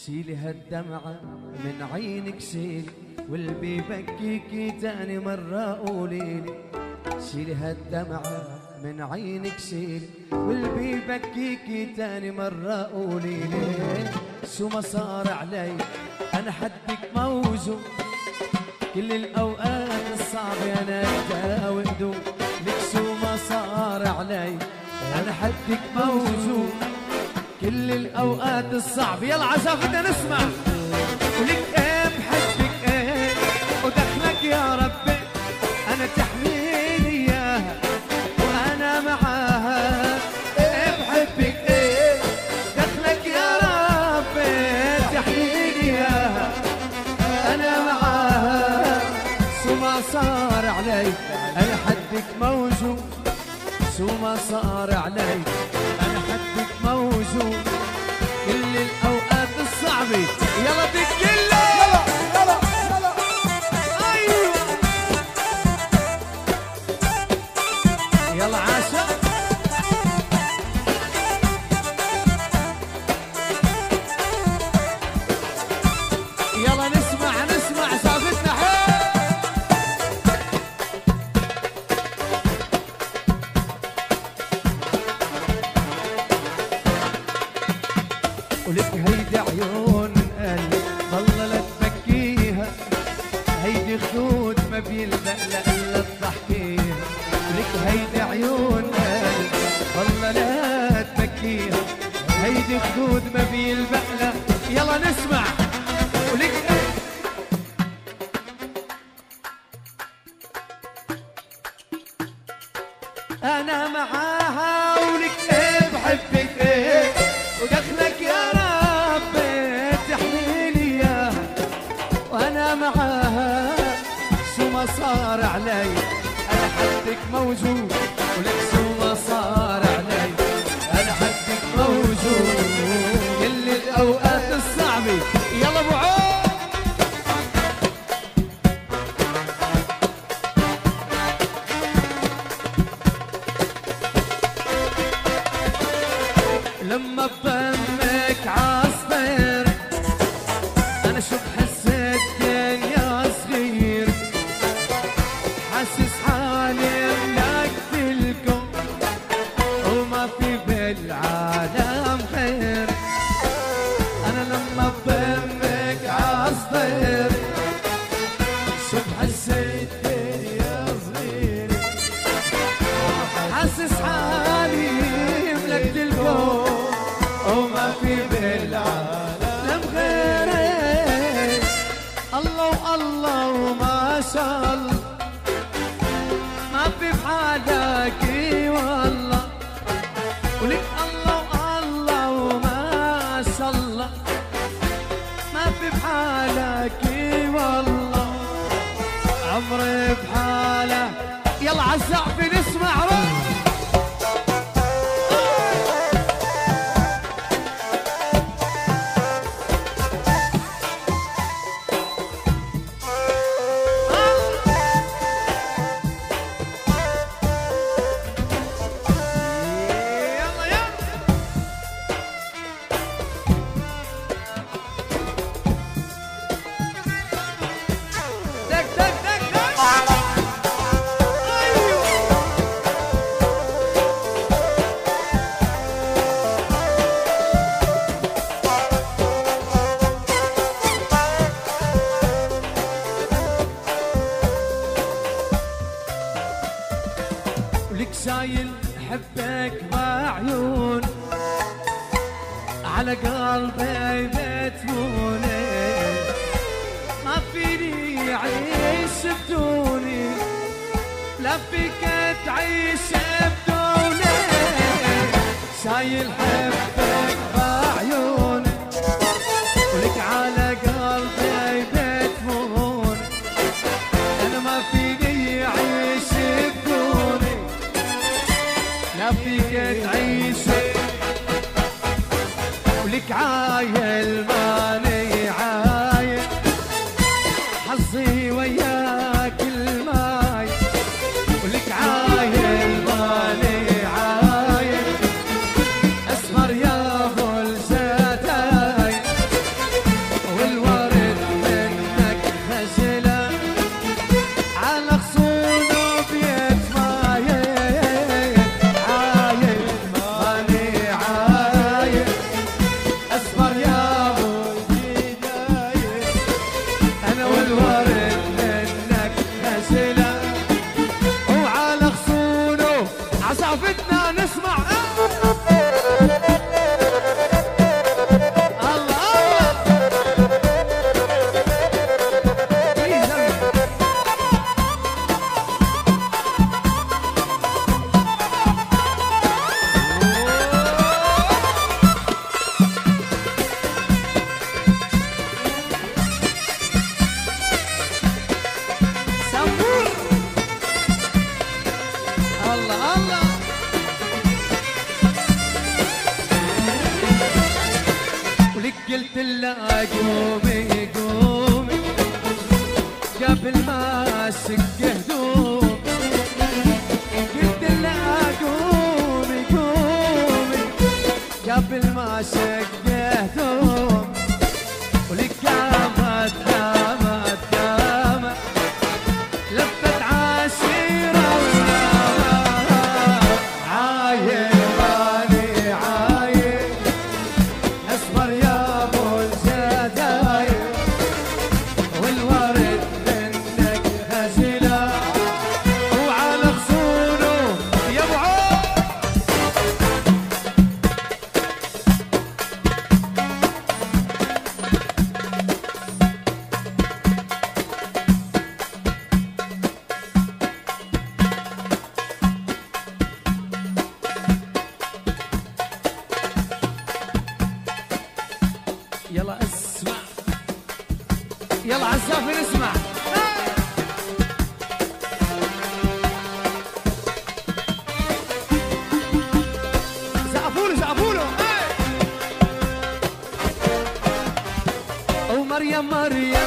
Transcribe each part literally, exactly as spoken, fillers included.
شيلي هالدمعة من عينك شيلي، واللي بيبكيكي تاني مرة قوليلي. شيلي هالدمعة من عينك شيلي، واللي بيبكيكي تاني مرة قوليلي. شو ما صار علي أنا حدك موزون، كل الأوقات الصعبة أنا أداوي هدوء. لك شو ما صار علي أنا حدك موزون، كل الأوقات الصعبة. يلا عزف بدنا نسمع. ولك إيه بحبك إيه ودخلك يا ربي، أنا تحميني إياها وأنا معاها. إيه بحبك إيه دخلك يا ربي، تحميني إياها أنا معاها. شو ما صار علي أنا حدك موجود، شو ما صار علي أنا حدك موجود، كل الأوقات الصعبة. يلا دق يلا يلا يلا أيوة يلا عاشا. يلا نسمع نسمع سافتنا حيل. ولك هيدي عيون قلبي والله لا تبكيها، هيدي خدود ما بيلبق الا تضحكيها. ولك هيدي عيون قلبي والله لا تبكيها، هيدي خدود ما بيلبق لها. يلا نسمع. ولك انا معاها، ولك ايه بحبك ايه ودخلك يا ربي، تحميني اياها وانا معاها. شو ما صار علي انا حدك موجود، ولك شو ما صار علي انا حدك موجود، كل الاوقات الصعبه. يلا ابو عود. لما بضمك عصفر انا شو بحسيت دنيا صغير، حاسس حالي ملكت الكون وما في بالعالم خير. انا لما بضمك عصفر شو بحسيت دنيا صغير، حاسس حالي ملكت الكون وما في بالعالم غيرك. الله الله وما شاء الله، ما في بحالك والله. ولك الله الله وما شاء الله، ما في بحالك والله. عمري بحاله. يلا عالزعف نسمع روح. ولك شايل حبك بعيون، على قلبي بتموني، ما فيني أعيش بدوني، لا فيك تعيش بدوني. شايل حبك بعيون، ولك على قلبي بتمون، أنا ما فيني أعيش بدوني، لا فيك تعيش. ولك عايل ماني عايل، حظي وياك الماي. ولك عايل ماني عايل، اسمر يا ابو الجداي. قبل ما اشق هدوم قلت له قومي قومي قبل ما اشق هدوم ولك قامت قامت قامت لفت عاشيره عايل بالي عايل اصبر يا ابو الجدايل والورد منك غزله وعلى غصونه يا ابو عود يلا اسمع يلا عالسافر اسمع زقفوله زقفوله ومريم مريم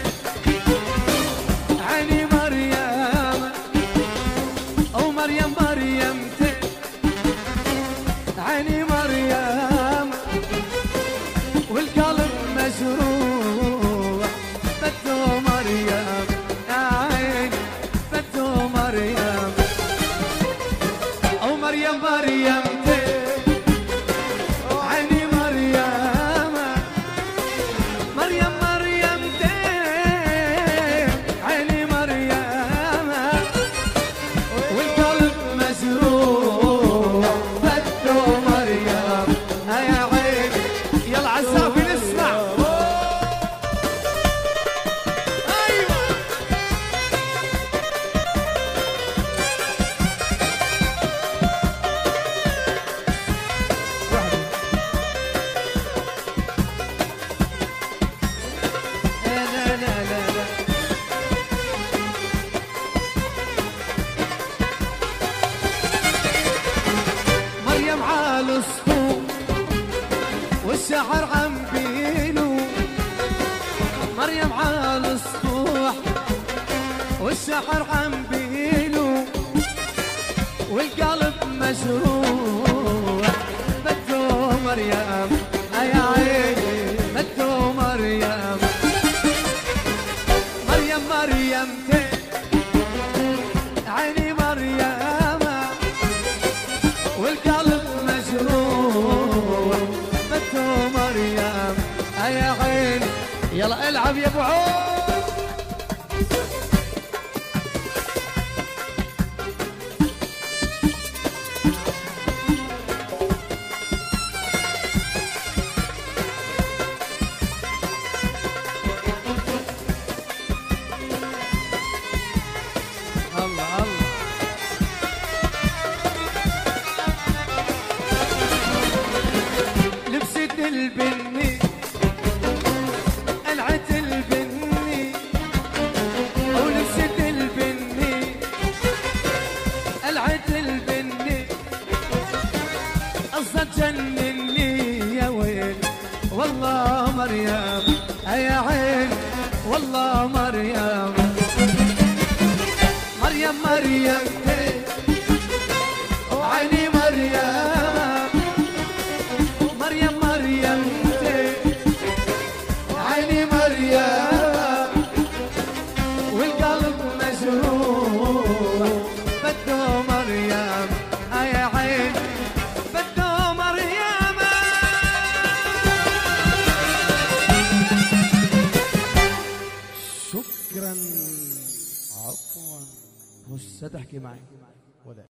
عيني مريم او مريم مريم عيني مريم والقلب مجروح بدو مريم عيني بدو مريم او مريم مريم عيني مريم مريم مريم عيني مريم والقلب مجروح بدو مريم يا عيني يلا عالسافر اسمع ايوه لا لا لا لا مريم عالسطوح والشعر عم بينو مريم عالسطوح والشعر عم بينو والقلب مجروح بدو مريم يا عيني بدو مريم مريم مريم عيني مريم والقلب مجروح بدو مريم يا عيني يلا العب يا ابو عود الله الله لبست البني قلعت البني او لبست البني قلعت البني قصة تجنني يا ويل والله مريم يا عين والله مريم مريم مريم عيني مريم مريم مريم عيني مريم والقلب مجروح بدو مريم يا عين بدو مريم شكرا عفوا مش ستحكي معي ولا